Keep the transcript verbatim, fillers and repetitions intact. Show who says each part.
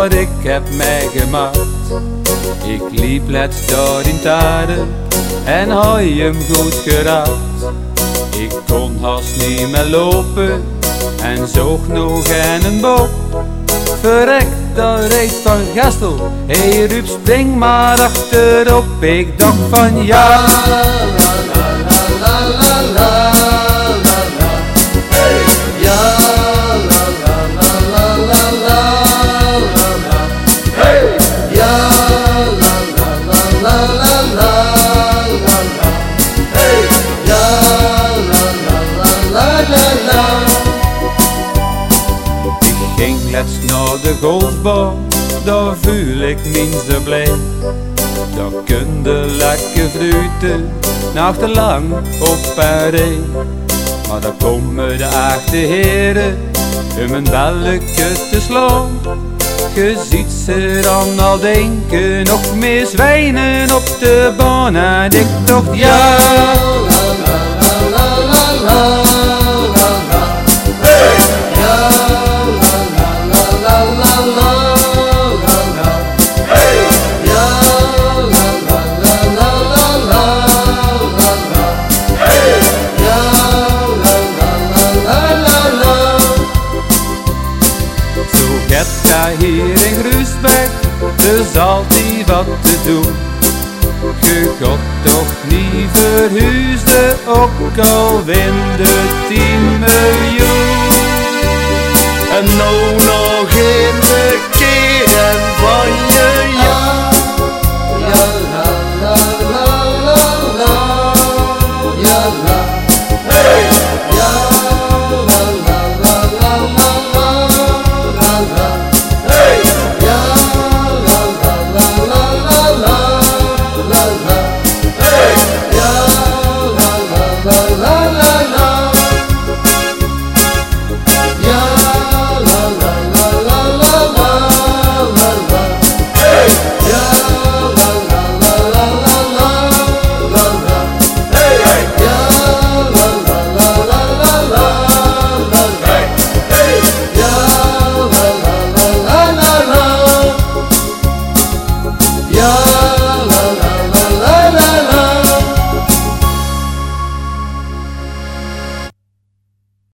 Speaker 1: wat ik heb meegemaakt. Ik liep net daar in tijden en had hem goed geraakt. Ik kon haast niet meer lopen en zoog nog in een boom. Verrek, dat reed van Gestel, hey Ruud, spring maar achterop. Ik dacht van ja, la la la la la la la la, hey, ja, la la la la la la la la, hey, ja, la la la la la la la la, hey, ja, la la la la la la. Ik ging laatst naar de golfbaan, daar voel ik minstens blij. Daar kun je lekker fruiten, nachtenlang op en rij. Maar dan komen de echte heren om een belletje te slaan. Je ziet ze dan al denken, nog meer zwijnen op de baan. En ik dacht ja, la la la la la la la la, hey, ja, la la la la la la la la, hey, ja, la la la la la la la la, hey, ja, la la la la la la. Zo hebt hij hier in Groesbeek dus altijd wat te doen. Je gaat toch niet verhuisden, ook al win de tien miljoen.
Speaker 2: En nou nog geen